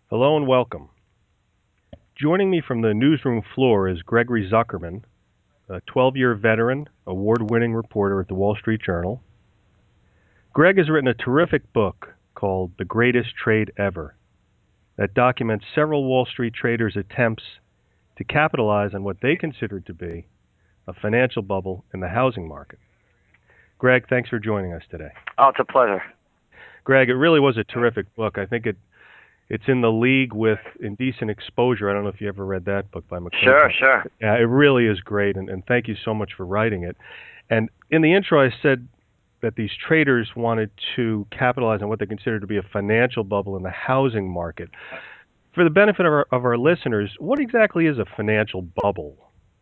Hello and welcome. Joining me from the newsroom floor is Gregory Zuckerman, a 12-year veteran, award-winning reporter at the Wall Street Journal. Greg has written a terrific book called The Greatest Trade Ever that documents several Wall Street traders' attempts to capitalize on what they considered to be a financial bubble in the housing market. Greg, thanks for joining us today. Oh, it's a pleasure. Greg, it really was a terrific book. I think it's in the league with Indecent Exposure. I don't know if you ever read that book by McClintock. Sure. Yeah, it really is great, and thank you so much for writing it. And in the intro, I said that these traders wanted to capitalize on what they consider to be a financial bubble in the housing market. For the benefit of our listeners, what exactly is a financial bubble?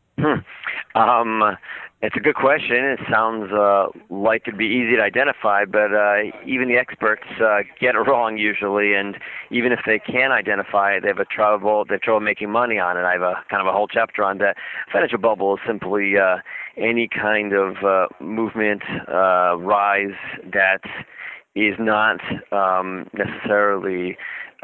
It's a good question. It sounds like it'd be easy to identify, but even the experts get it wrong usually. And even if they can identify it, they have trouble making money on it. I have a kind of a whole chapter on that. Financial bubble is simply any kind of movement, rise that is not necessarily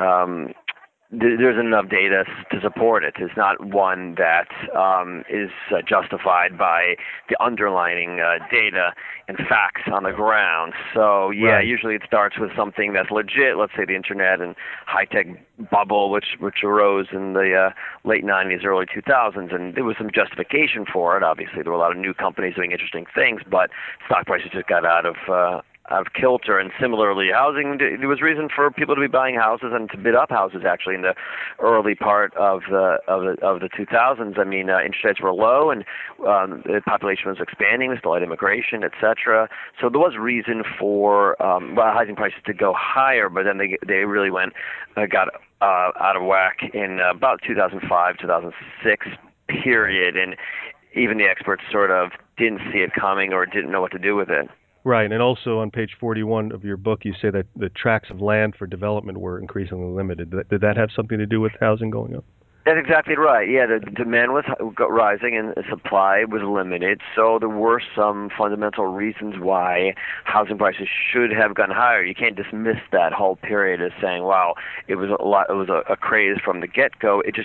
there's enough data to support it. It's not one that is justified by the underlying data and facts on the ground. So, Right. Usually it starts with something that's legit, let's say the internet and high-tech bubble, which arose in the late 90s, early 2000s, and there was some justification for it. Obviously, there were a lot of new companies doing interesting things, but stock prices just got out of kilter. And similarly, housing, there was reason for people to be buying houses and to bid up houses actually in the early part of the 2000s. I mean, interest rates were low and the population was expanding, there's light immigration, etc. So there was reason for housing prices to go higher, but then they really got out of whack in about 2005, 2006 period, and even the experts sort of didn't see it coming or didn't know what to do with it. Right, and also on page 41 of your book, you say that the tracts of land for development were increasingly limited. Did that have something to do with housing going up? That's exactly right. Yeah, the demand was rising and the supply was limited. So there were some fundamental reasons why housing prices should have gone higher. You can't dismiss that whole period as saying, "Wow, it was a craze from the get-go." It just,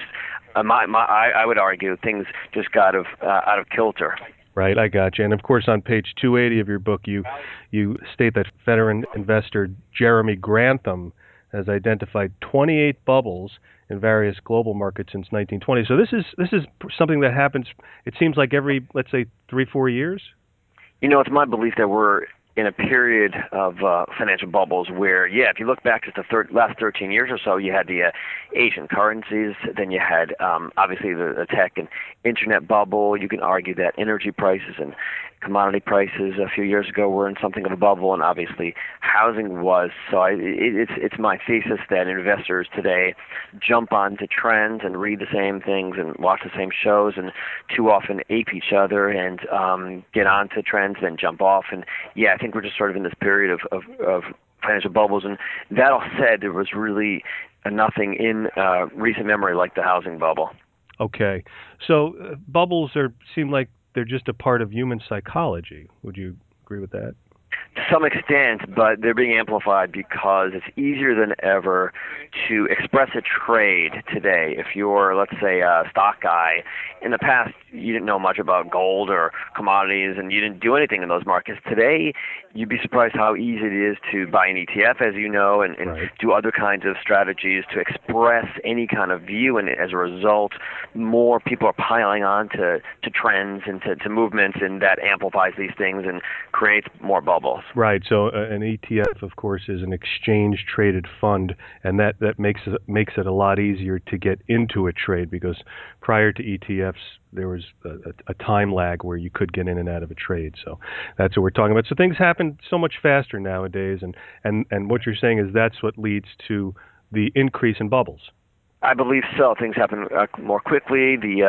I would argue, things just got out of kilter. Right, I got you. And of course, on page 280 of your book, you state that veteran investor Jeremy Grantham has identified 28 bubbles in various global markets since 1920. So this is something that happens. It seems like every, let's say, 3-4 years. It's my belief that we're in a period of financial bubbles where, if you look back just the last 13 years or so, you had the Asian currencies, then you had obviously the tech and internet bubble. You can argue that energy prices and commodity prices a few years ago were in something of a bubble, and obviously housing was. So it's my thesis that investors today jump onto trends and read the same things and watch the same shows and too often ape each other and get onto trends, then jump off. And I think we're just sort of in this period of financial bubbles. And that all said, there was really nothing in recent memory like the housing bubble. Okay, so bubbles seem like they're just a part of human psychology. Would you agree with that? To some extent, but they're being amplified because it's easier than ever to express a trade today. If you're, let's say, a stock guy, in the past you didn't know much about gold or commodities and you didn't do anything in those markets. Today, you'd be surprised how easy it is to buy an ETF, as you know, and Right. do other kinds of strategies to express any kind of view. And as a result, more people are piling on to trends and to movements, and that amplifies these things and creates more bubbles. Right. So an ETF, of course, is an exchange-traded fund, and that makes it a lot easier to get into a trade because prior to ETFs, there was a time lag where you could get in and out of a trade. So that's what we're talking about. So things happen so much faster nowadays, and what you're saying is that's what leads to the increase in bubbles. I believe so. Things happen more quickly. The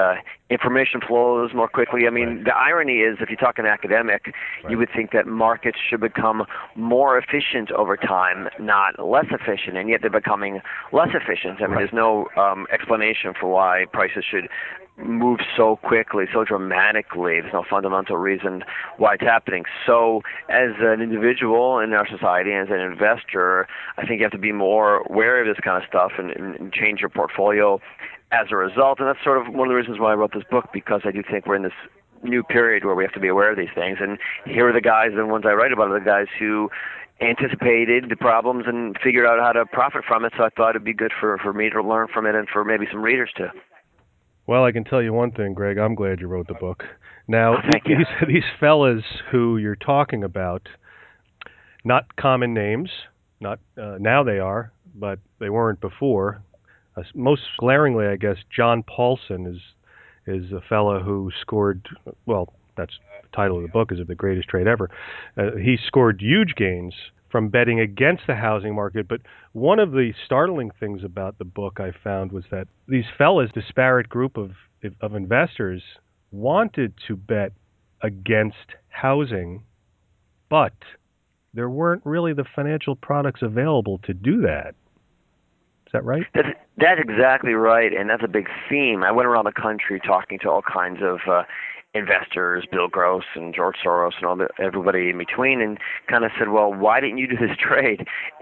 information flows more quickly. I mean, Right. the irony is, if you talk an academic, Right. you would think that markets should become more efficient over time, not less efficient, and yet they're becoming less efficient. I mean, Right. there's no explanation for why prices should move so quickly, so dramatically. There's no fundamental reason why it's happening. So as an individual in our society, as an investor, I think you have to be more aware of this kind of stuff and change your portfolio as a result. And that's sort of one of the reasons why I wrote this book, because I do think we're in this new period where we have to be aware of these things. And here are the guys, the ones I write about are the guys who anticipated the problems and figured out how to profit from it. So I thought it'd be good for me to learn from it, and for maybe some readers too. Well, I can tell you one thing, Greg. I'm glad you wrote the book. Now, Thank you. these fellas who you're talking about, not common names. Not now they are, but they weren't before. Most glaringly, I guess, John Paulson is a fella who scored. Well, that's the title of the book, is the greatest trade ever. He scored huge gains from betting against the housing market. But one of the startling things about the book I found was that these fellas, disparate group of investors, wanted to bet against housing, but there weren't really the financial products available to do that. Is that right? That's exactly right, and that's a big theme. I went around the country talking to all kinds of investors, Bill Gross and George Soros and everybody in between, and kind of said, well, why didn't you do this trade?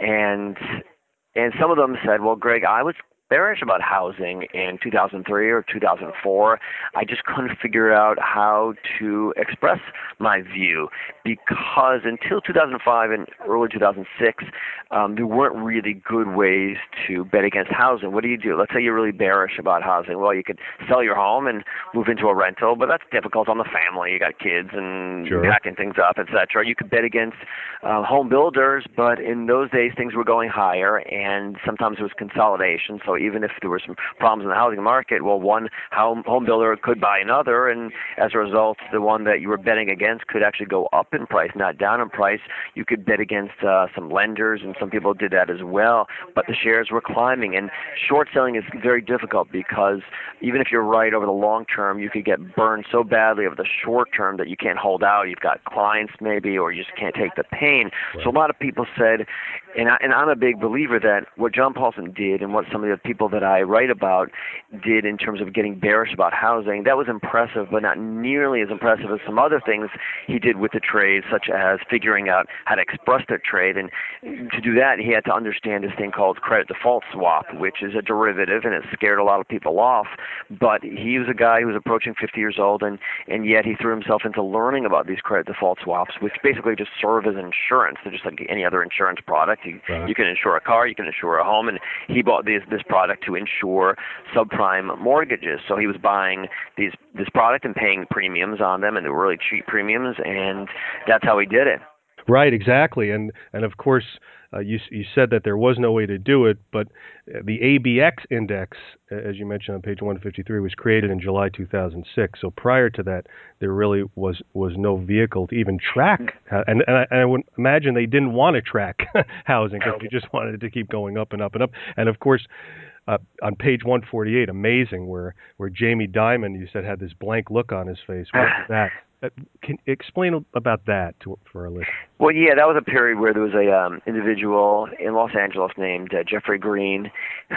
And some of them said, well, Greg, I was bearish about housing in 2003 or 2004. I just couldn't figure out how to express my view, because until 2005 and early 2006, there weren't really good ways to bet against housing. What do? Let's say you're really bearish about housing. Well, you could sell your home and move into a rental, but that's difficult on the family. You got kids and Sure. packing things up, etc. You could bet against home builders, but in those days things were going higher, and sometimes it was consolidation. So even if there were some problems in the housing market, well, one home builder could buy another, and as a result, the one that you were betting against could actually go up in price, not down in price. You could bet against some lenders, and some people did that as well, but the shares were climbing. And short selling is very difficult, because even if you're right over the long term, you could get burned so badly over the short term that you can't hold out. You've got clients maybe, or you just can't take the pain. Right. So a lot of people said, and I'm a big believer that what John Paulson did and what some of the people that I write about did in terms of getting bearish about housing, that was impressive, but not nearly as impressive as some other things he did with the trade, such as figuring out how to express their trade. And to do that, he had to understand this thing called credit default swap, which is a derivative, and it scared a lot of people off. But he was a guy who was approaching 50 years old, and yet he threw himself into learning about these credit default swaps, which basically just serve as insurance. They're just like any other insurance product. You can insure a car, you can insure a home, and he bought this product to insure subprime mortgages. So he was buying this product and paying premiums on them, and they were really cheap premiums, and that's how he did it. Right, exactly. And of course, you said that there was no way to do it, but the ABX index, as you mentioned on page 153, was created in July 2006. So prior to that, there really was no vehicle to even track. And I would imagine they didn't want to track housing, because they just wanted it to keep going up and up and up. And of course, on page 148, amazing, where Jamie Dimon, you said, had this blank look on his face. What was that? Can you explain about that for our listeners? Well, yeah, that was a period where there was a individual in Los Angeles named Jeffrey Green,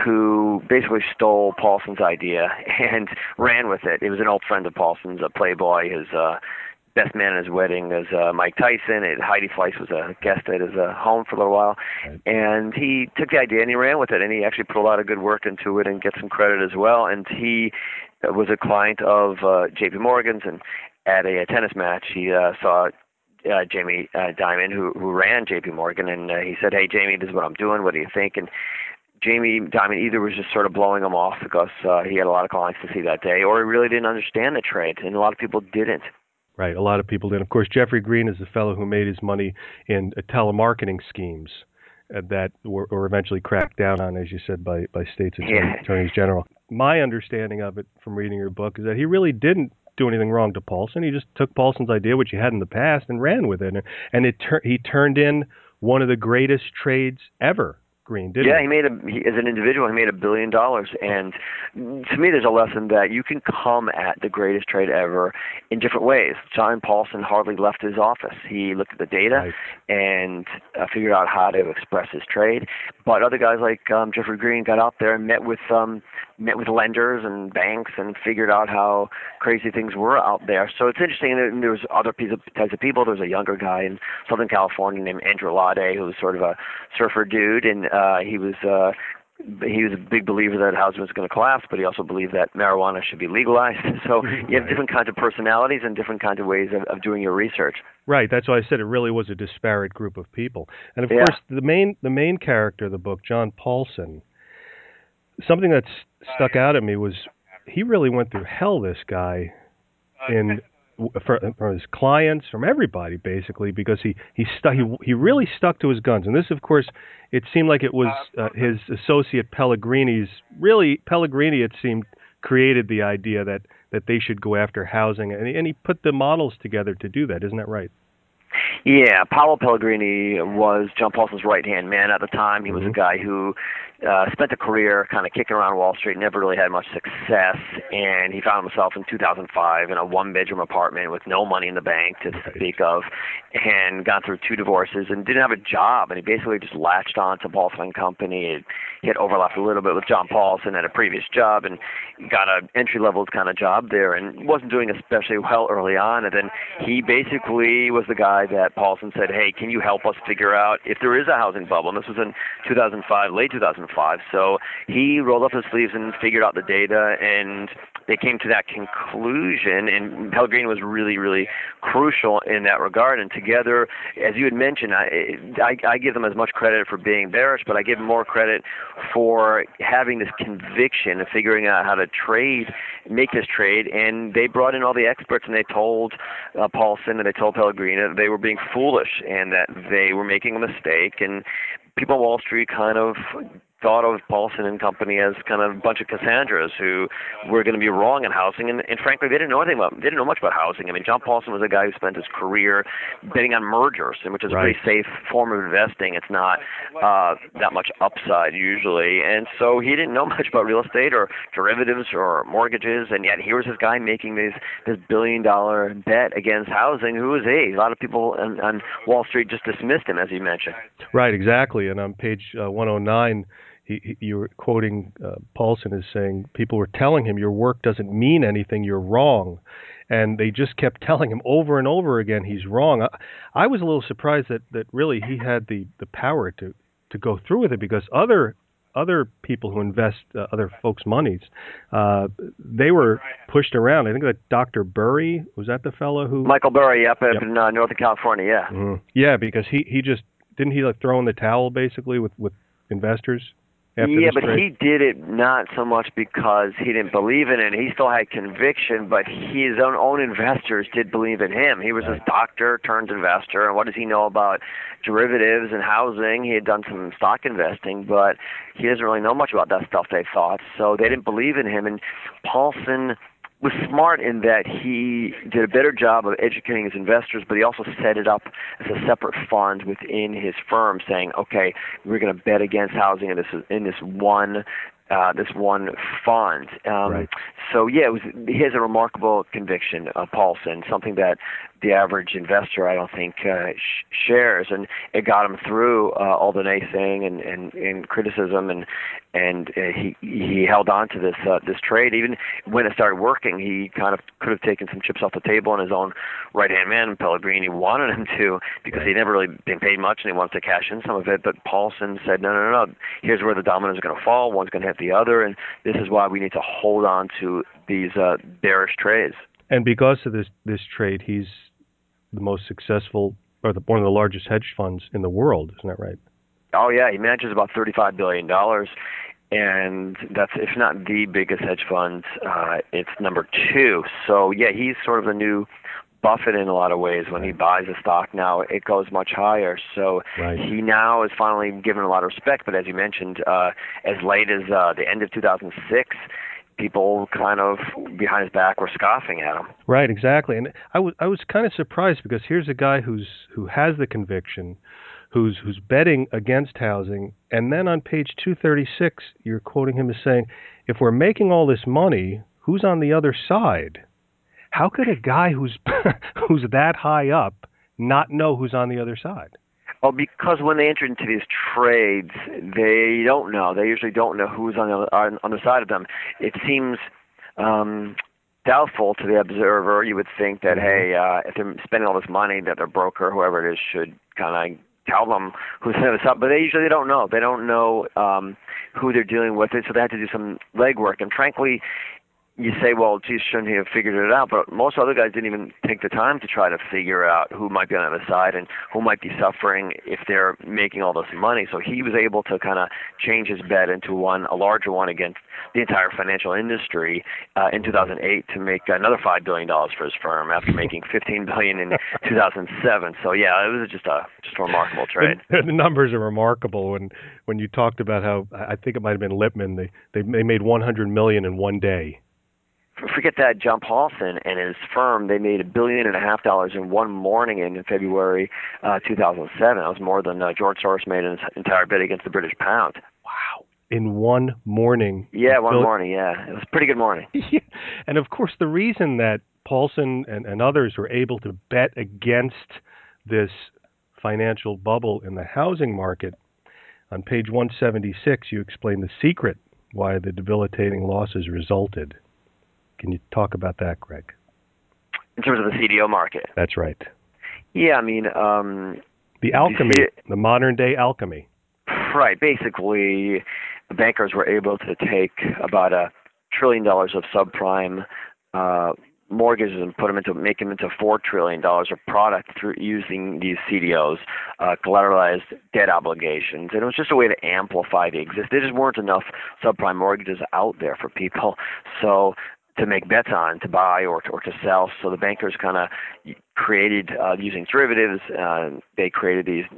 who basically stole Paulson's idea and ran with it. It was an old friend of Paulson's, a playboy. His best man at his wedding was Mike Tyson. Heidi Fleiss was a guest at his home for a little while. Right. And he took the idea and he ran with it, and he actually put a lot of good work into it and get some credit as well. And he was a client of J.P. Morgan's, and at a tennis match, he saw Jamie Dimon, who ran J.P. Morgan, and he said, "Hey, Jamie, this is what I'm doing. What do you think?" And Jamie Dimon either was just sort of blowing him off because he had a lot of clients to see that day, or he really didn't understand the trade, and a lot of people didn't. Right, a lot of people did. Of course, Jeffrey Green is the fellow who made his money in telemarketing schemes that were eventually cracked down on, as you said, by states' attorneys general. My understanding of it from reading your book is that he really didn't do anything wrong to Paulson. He just took Paulson's idea, which he had in the past, and ran with it. And he turned in one of the greatest trades ever. Green, didn't Yeah, he? as an individual, he made $1 billion. And to me, there's a lesson that you can come at the greatest trade ever in different ways. John Paulson hardly left his office. He looked at the data Right. and figured out how to express his trade. But other guys like Jeffrey Green got out there and met with lenders and banks and figured out how crazy things were out there. So it's interesting. And there was other types of people. There was a younger guy in Southern California named Andrew Lade, who was sort of a surfer dude, and he was a big believer that housing was going to collapse, but he also believed that marijuana should be legalized. So you have different kinds of personalities and different kinds of ways of doing your research. Right. That's why I said it really was a disparate group of people. And of Yeah. course, the main character of the book, John Paulson, something that stuck out at me was he really went through hell. This guy, from his clients, from everybody, basically, because he really stuck to his guns. And this, of course, it seemed like it was his associate Pellegrini, it seemed, created the idea that they should go after housing, and he put the models together to do that. Isn't that right? Yeah, Paolo Pellegrini was John Paulson's right-hand man at the time. He was a guy who spent a career kind of kicking around Wall Street, never really had much success, and he found himself in 2005 in a one-bedroom apartment with no money in the bank to speak of, and got through 2 divorces and didn't have a job, and he basically just latched on to Paulson and Company. He had overlapped a little bit with John Paulson at a previous job and got an entry-level kind of job there and wasn't doing especially well early on, and then he basically was the guy that Paulson said, hey, can you help us figure out if there is a housing bubble? And this was in 2005, late 2005. So he rolled up his sleeves and figured out the data, and they came to that conclusion, and Pellegrini was really, really crucial in that regard. And together, as you had mentioned, I give them as much credit for being bearish, but I give them more credit for having this conviction of figuring out how to make this trade. And they brought in all the experts, and they told Paulson and they told Pellegrini that they were being foolish and that they were making a mistake. And people on Wall Street kind of thought of Paulson and Company as kind of a bunch of Cassandras who were going to be wrong in housing, and frankly, they didn't know much about housing. I mean, John Paulson was a guy who spent his career betting on mergers, which is a pretty safe form of investing. It's not that much upside usually, and so he didn't know much about real estate or derivatives or mortgages, and yet here was this guy making this $1 billion bet against housing. Who was he? A lot of people on Wall Street just dismissed him, as you mentioned. Right, exactly. And on page 109, you were quoting Paulson as saying people were telling him your work doesn't mean anything, you're wrong. And they just kept telling him over and over again he's wrong. I was a little surprised that really he had the power to go through with it, because other people who invest other folks' monies, they were pushed around. I think that Dr. Burry, was that the fellow who... Michael Burry, up in Northern California, yeah. Mm-hmm. Yeah, because he just, didn't he like throw in the towel basically with investors? Yeah, but he did it not so much because he didn't believe in it. He still had conviction, but his own investors did believe in him. He was a doctor turned investor, and what does he know about derivatives and housing? He had done some stock investing, but he doesn't really know much about that stuff, they thought. So they didn't believe in him, and Paulson was smart in that he did a better job of educating his investors, but he also set it up as a separate fund within his firm, saying, okay, we're going to bet against housing in this one fund. So yeah, he has a remarkable conviction, Paulson, something that the average investor, I don't think, shares, and it got him through all the naysaying and criticism, and he held on to this trade. Even when it started working, he kind of could have taken some chips off the table, and his own right-hand man, Pellegrini, wanted him to, because he'd never really been paid much, and he wanted to cash in some of it, but Paulson said, no, here's where the dominoes are going to fall, one's going to hit the other, and this is why we need to hold on to these bearish trades. And because of this trade, he's the most successful, or one of the largest hedge funds in the world. Isn't that right? Oh yeah, he manages about $35 billion, and that's, if not the biggest hedge fund, it's number 2. So yeah, he's sort of the new Buffett in a lot of ways. When he buys a stock now, it goes much higher. So he now is finally given a lot of respect. But as you mentioned, as late as the end of 2006, people kind of behind his back were scoffing at him. Right, exactly. And I was kind of surprised, because here's a guy who has the conviction, who's betting against housing, and then on page 236, you're quoting him as saying, "If we're making all this money, who's on the other side?" How could a guy who's who's that high up not know who's on the other side? Well, because when they enter into these trades, they don't know. They usually don't know who's on the side of them. It seems doubtful to the observer. You would think that, hey, if they're spending all this money, that their broker, whoever it is, should kind of tell them who's on the side. But they usually don't know. They don't know who they're dealing with, so they have to do some legwork. And frankly, you say, well, geez, shouldn't he have figured it out? But most other guys didn't even take the time to try to figure out who might be on the other side and who might be suffering if they're making all this money. So he was able to kind of change his bet into a larger one against the entire financial industry in 2008 to make another $5 billion for his firm after making $15 billion in 2007. So yeah, it was just a remarkable trade. The numbers are remarkable. When you talked about how, I think it might have been Lipman, they made $100 million in one day. Forget that. John Paulson and his firm, they made $1.5 billion in one morning in February 2007. That was more than George Soros made in his entire bid against the British pound. Wow. In one morning. Yeah, one morning, yeah. It was a pretty good morning. Yeah. And of course, the reason that Paulson and others were able to bet against this financial bubble in the housing market, on page 176, you explain the secret why the debilitating losses resulted. Can you talk about that, Greg? In terms of the CDO market? That's right. Yeah, I mean... the alchemy, the modern-day alchemy. Right. Basically, the bankers were able to take about $1 trillion of subprime mortgages and make them into $4 trillion of product through using these CDOs, collateralized debt obligations, and it was just a way to amplify the existence. There just weren't enough subprime mortgages out there for people, so to make bets on, to buy or to sell. So the bankers kind of created, using derivatives, they created these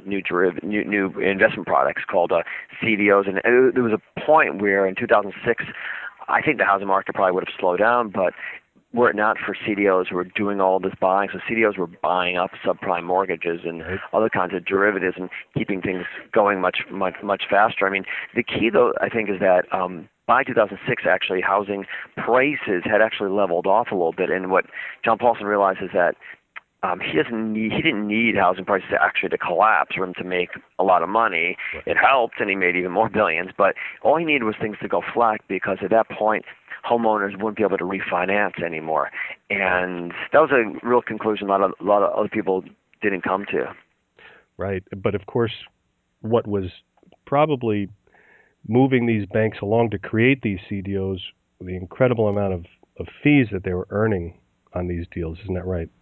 new investment products called CDOs. And there was a point where in 2006, I think the housing market probably would have slowed down, but were it not for CDOs who were doing all this buying, so CDOs were buying up subprime mortgages and other kinds of derivatives and keeping things going much faster. I mean, the key, though, I think, is that by 2006, actually, housing prices had actually leveled off a little bit. And what John Paulson realized is that he didn't need housing prices to collapse for him to make a lot of money. It helped, and he made even more billions. But all he needed was things to go flat, because at that point, homeowners wouldn't be able to refinance anymore. And that was a real conclusion a lot of other people didn't come to. Right. But of course, what was probably moving these banks along to create these CDOs, the incredible amount of fees that they were earning on these deals. Isn't that right?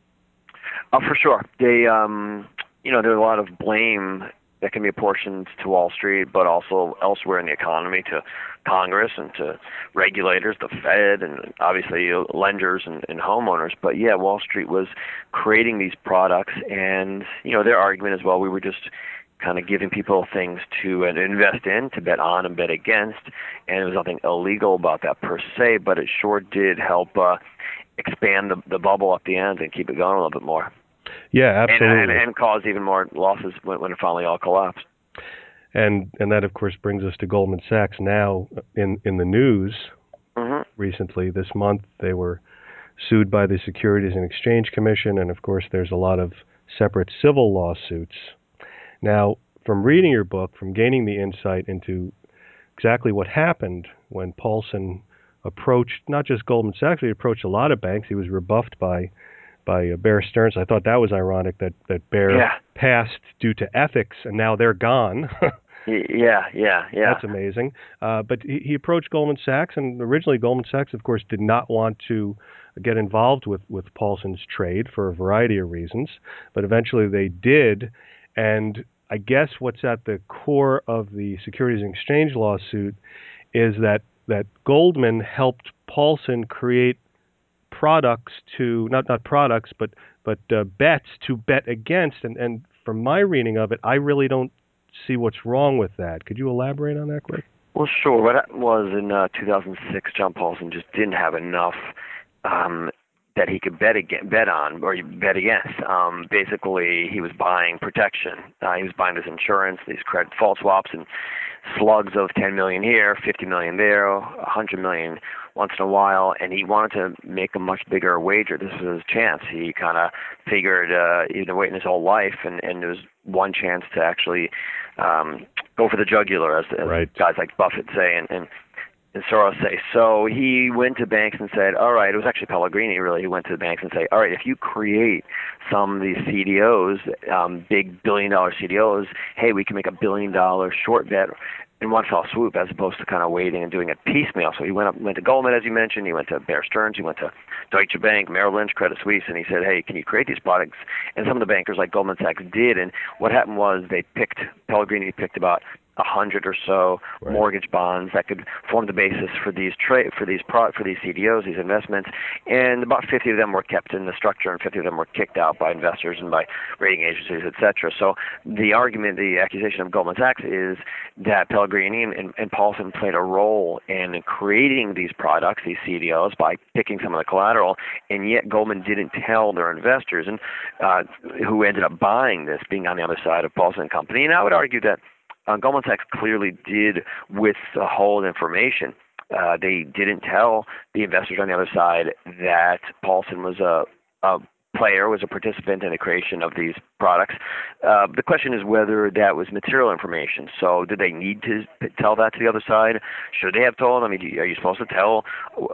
For sure. They, there's a lot of blame that can be apportioned to Wall Street, but also elsewhere in the economy, to Congress and to regulators, the Fed, and obviously lenders and homeowners. But yeah, Wall Street was creating these products, and their argument as well, we were just kind of giving people things to invest in, to bet on and bet against, and there was nothing illegal about that per se, but it sure did help expand the bubble up the end and keep it going a little bit more. Yeah, absolutely. And cause even more losses when it finally all collapsed. And that, of course, brings us to Goldman Sachs now in the news. Mm-hmm. Recently, this month, they were sued by the Securities and Exchange Commission, and of course, there's a lot of separate civil lawsuits. Now, from reading your book, from gaining the insight into exactly what happened when Paulson approached not just Goldman Sachs, he approached a lot of banks. He was rebuffed by Bear Stearns. I thought that was ironic that Bear passed due to ethics, and now they're gone. Yeah. That's amazing. But he approached Goldman Sachs, and originally Goldman Sachs, of course, did not want to get involved with Paulson's trade for a variety of reasons, but eventually they did. And I guess what's at the core of the Securities and Exchange lawsuit is that Goldman helped Paulson create products to not products but bets to bet against, and from my reading of it, I really don't see what's wrong with that. Could you elaborate on that, Greg? Well, sure. What was in 2006, John Paulson just didn't have enough he could bet on or bet against. Basically, he was buying protection. He was buying this insurance, these credit default swaps, and slugs of 10 million here, 50 million there, 100 million once in a while, and he wanted to make a much bigger wager. This was his chance. He kind of figured he'd been waiting his whole life, and there was one chance to actually go for the jugular, as guys like Buffett say, and Soros say. So he went to banks and said, all right, it was actually Pellegrini really, he went to the banks and said, all right, if you create some of these CDOs, big billion-dollar CDOs, hey, we can make $1 billion short bet in one fell swoop as opposed to kind of waiting and doing it piecemeal. So he went to Goldman, as you mentioned, he went to Bear Stearns, he went to Deutsche Bank, Merrill Lynch, Credit Suisse, and he said, hey, can you create these products? And some of the bankers like Goldman Sachs did, and what happened was Pellegrini picked about 100 or so mortgage bonds that could form the basis for these CDOs, these investments, and about 50 of them were kept in the structure, and 50 of them were kicked out by investors and by rating agencies, etc. So the accusation of Goldman Sachs is that Pellegrini and Paulson played a role in creating these products, these CDOs, by picking some of the collateral, and yet Goldman didn't tell their investors, and who ended up buying this, being on the other side of Paulson and Company. And I would argue that Goldman Sachs clearly did withhold information. They didn't tell the investors on the other side that Paulson was a player, was a participant in the creation of these products. The question is whether that was material information. So did they need to tell that to the other side? Should they have told? I mean, are you supposed to tell?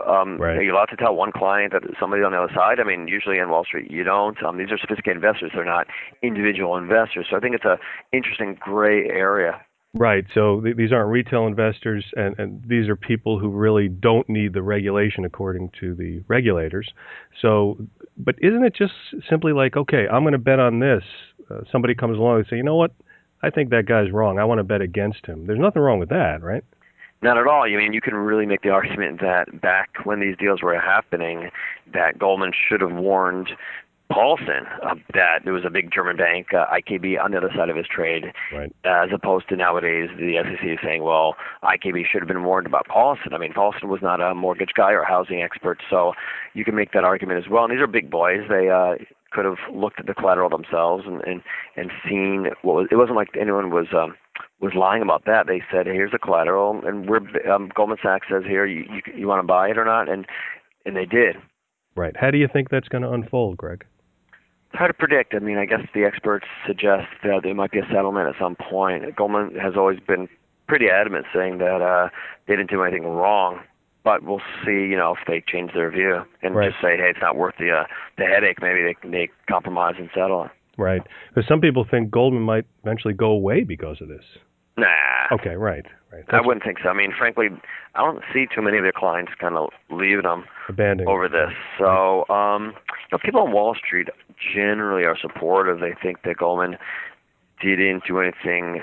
Are you allowed to tell one client that somebody on the other side? I mean, usually on Wall Street you don't. These are sophisticated investors. They're not individual investors. So I think it's an interesting gray area. Right. So these aren't retail investors, and these are people who really don't need the regulation according to the regulators. So, but isn't it just simply like, okay, I'm going to bet on this. Somebody comes along and say, you know what? I think that guy's wrong. I want to bet against him. There's nothing wrong with that, right? Not at all. I mean, you can really make the argument that back when these deals were happening, that Goldman should have warned Paulson that there was a big German bank, IKB, on the other side of his trade, as opposed to nowadays the SEC is saying, well, IKB should have been warned about Paulson. I mean, Paulson was not a mortgage guy or a housing expert, so you can make that argument as well. And these are big boys. They could have looked at the collateral themselves and seen what was. It wasn't like anyone was lying about that. They said, hey, here's the collateral, and we're Goldman Sachs says here, you want to buy it or not, and they did. Right. How do you think that's going to unfold, Greg? It's hard to predict. I mean, I guess the experts suggest that there might be a settlement at some point. Goldman has always been pretty adamant, saying that they didn't do anything wrong. But we'll see, if they change their view and just say, hey, it's not worth the headache. Maybe they compromise and settle. Right. Because some people think Goldman might eventually go away because of this. Nah. Okay, right. I wouldn't think so. I mean, frankly, I don't see too many of their clients kind of leaving them over this. So, people on Wall Street generally are supportive. They think that Goldman didn't do anything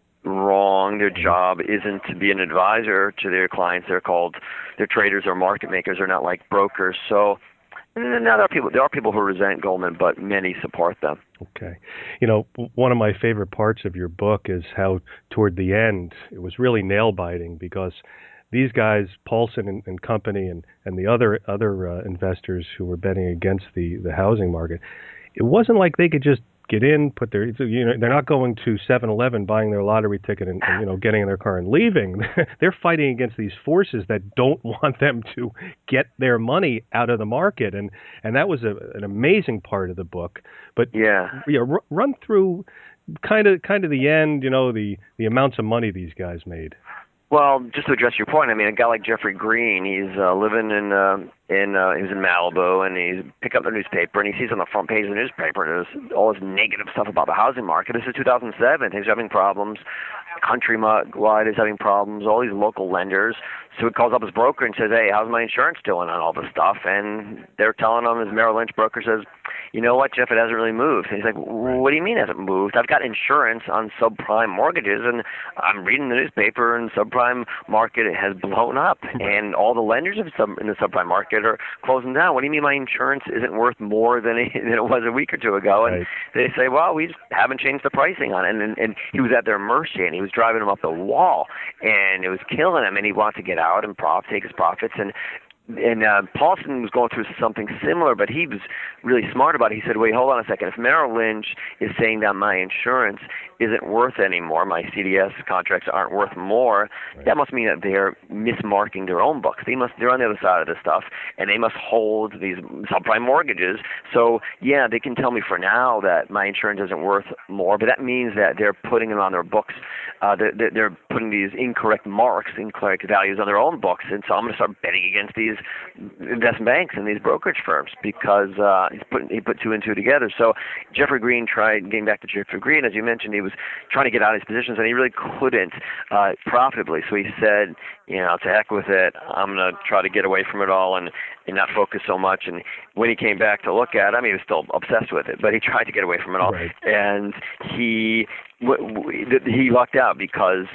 wrong. Their job isn't to be an advisor to their clients. They're traders or market makers. They're not like brokers. So, now there are people who resent Goldman, but many support them. Okay. One of my favorite parts of your book is how toward the end it was really nail-biting, because these guys, Paulson and Company and the other investors who were betting against the housing market, it wasn't like they could just get in, they're not going to 7-Eleven buying their lottery ticket and getting in their car and leaving. They're fighting against these forces that don't want them to get their money out of the market, and that was an amazing part of the book. But run through kind of the end, the amounts of money these guys made. Well, just to address your point, I mean, a guy like Jeffrey Green, he's living he was in Malibu, and he's pick up the newspaper, and he sees on the front page of the newspaper, and there's all this negative stuff about the housing market. This is 2007. He's having problems. Countrywide is having problems. All these local lenders. So he calls up his broker and says, hey, how's my insurance doing on all this stuff? And they're telling him, his Merrill Lynch broker says, you know what, Jeff, it hasn't really moved. And he's like, what do you mean it hasn't moved? I've got insurance on subprime mortgages, and I'm reading the newspaper, and subprime market has blown up, and all the lenders in the subprime market are closing down. What do you mean my insurance isn't worth more than it was a week or two ago? And they say, well, we just haven't changed the pricing on it. And he was at their mercy, and he was driving him up the wall, and it was killing him, and he wanted to get out and take his profits. And Paulson was going through something similar, but he was really smart about it. He said, wait, hold on a second. If Merrill Lynch is saying that my insurance isn't worth anymore, my CDS contracts aren't worth more, that must mean that they're mismarking their own books. They're on the other side of this stuff, and they must hold these subprime mortgages. So, yeah, they can tell me for now that my insurance isn't worth more, but that means that they're putting it on their books. They're putting these incorrect marks, incorrect values on their own books, and so I'm going to start betting against these investment banks and these brokerage firms because he put two and two together. So Jeffrey Green tried, getting back to Jeffrey Green, as you mentioned, he was trying to get out of his positions, and he really couldn't profitably. So he said, to heck with it. I'm going to try to get away from it all and not focus so much. And when he came back to look at it, he was still obsessed with it, but he tried to get away from it all. Right. And he lucked out because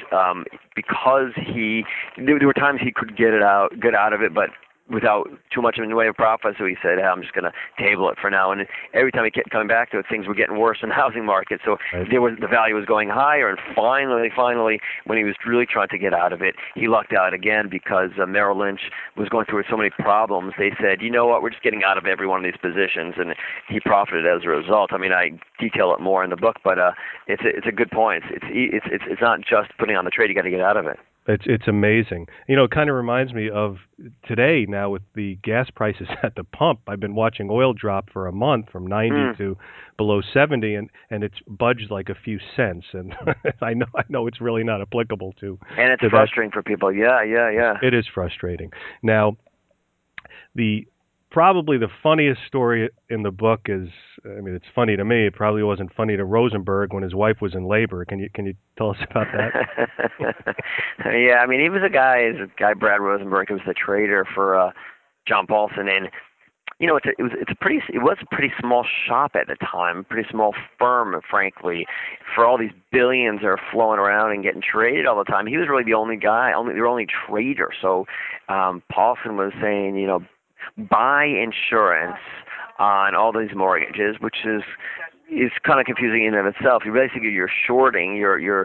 there were times he could get out of it, but without too much in the way of profit. So he said, hey, I'm just going to table it for now. And every time he kept coming back to it, things were getting worse in the housing market. So the value was going higher. And finally, when he was really trying to get out of it, he lucked out again because Merrill Lynch was going through so many problems. They said, you know what, we're just getting out of every one of these positions. And he profited as a result. I mean, I detail it more in the book, but it's a good point. It's not just putting on the trade. You got to get out of it. It's amazing. It kind of reminds me of today now with the gas prices at the pump. I've been watching oil drop for a month from 90 to below 70, and it's budged like a few cents. And I know it's really not applicable to. And it's frustrating for people. Yeah. It is frustrating. Now, probably the funniest story in the book is, it's funny to me. It probably wasn't funny to Rosenberg when his wife was in labor. Can you tell us about that? Yeah, he was a guy, Brad Rosenberg, who was the trader for John Paulson, and it was a pretty small shop at the time, pretty small firm, frankly, for all these billions that are flowing around and getting traded all the time. He was really the only guy, the only trader. So Paulson was saying, buy insurance on all these mortgages, which is kind of confusing in and of itself. Basically, you're shorting, you're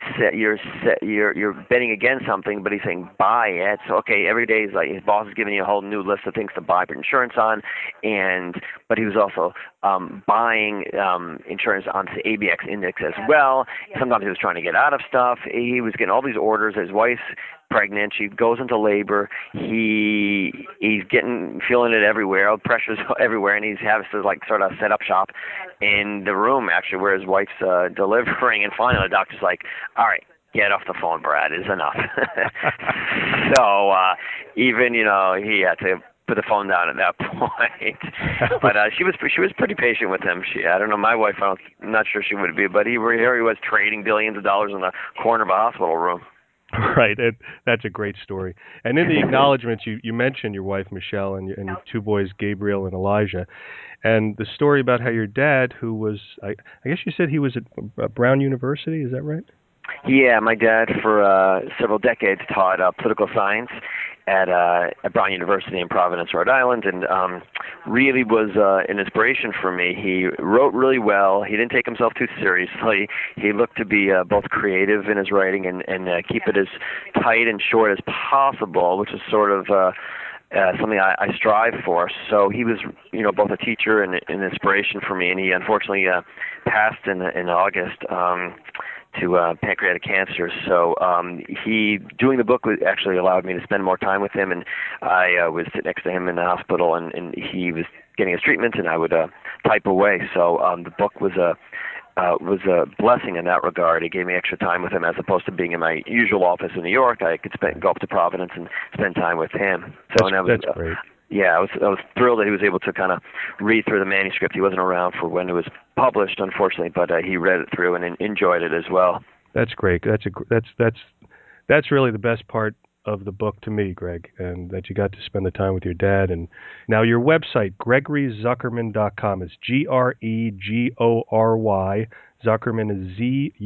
betting against something, but he's saying buy it. So every day is like his boss is giving you a whole new list of things to buy insurance on, but he was also buying insurance on the ABX index as well. Sometimes he was trying to get out of stuff. He was getting all these orders. His wife's pregnant. She goes into labor. He's feeling it everywhere. All pressure's everywhere, and he's having to sort of set up shop in the room actually where his wife's delivering. And finally, the doctor's like, "All right, get off the phone, Brad. It's enough." So even he had to put the phone down at that point. But she was pretty patient with him. I don't know, my wife, I'm not sure she would be, but here he was trading billions of dollars in the corner of a hospital room. Right, that's a great story. And in the acknowledgments, you mentioned your wife Michelle and your two boys Gabriel and Elijah, and the story about how your dad, who was, I guess you said he was at Brown University, is that right? Yeah, my dad for several decades taught political science at Brown University in Providence, Rhode Island, and really was an inspiration for me. He wrote really well. He didn't take himself too seriously. He looked to be both creative in his writing and keep it as tight and short as possible, which is sort of something I strive for. So he was, both a teacher and an inspiration for me, and he unfortunately passed in August. To pancreatic cancer. So doing the book actually allowed me to spend more time with him, and I was sitting next to him in the hospital, and he was getting his treatment, and I would type away. So the book was a blessing in that regard. It gave me extra time with him as opposed to being in my usual office in New York. I could go up to Providence and spend time with him. So that's great. Yeah, I was thrilled that he was able to kind of read through the manuscript. He wasn't around for when it was published, unfortunately, but he read it through and enjoyed it as well. That's great. That's really the best part of the book to me, Greg, and that you got to spend the time with your dad. And now your website, GregoryZuckerman.com, is GREGORY. Zuckerman is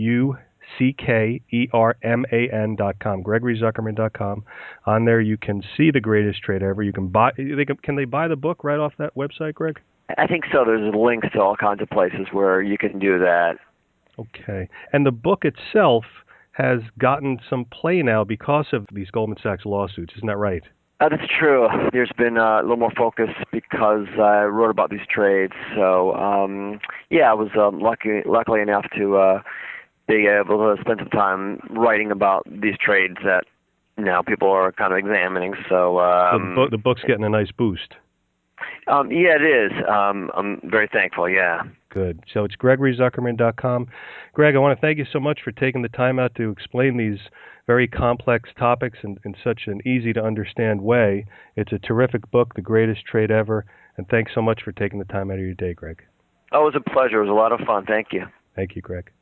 ZUCKERMAN.com, GregoryZuckerman.com. On there you can see The Greatest Trade Ever. You can buy. Can they buy the book right off that website, Greg? I think so. There's links to all kinds of places where you can do that. Okay. And the book itself has gotten some play now because of these Goldman Sachs lawsuits. Isn't that right? That's true. There's been a little more focus because I wrote about these trades. So, yeah, I was luckily enough to be able to spend some time writing about these trades that now people are kind of examining. So, So the book's getting a nice boost. yeah, it is. I'm very thankful. Yeah. Good. So it's GregoryZuckerman.com. Greg, I want to thank you so much for taking the time out to explain these very complex topics in such an easy to understand way. It's a terrific book, The Greatest Trade Ever, and thanks so much for taking the time out of your day, Greg. Oh, it was a pleasure. It was a lot of fun. Thank you. Thank you, Greg.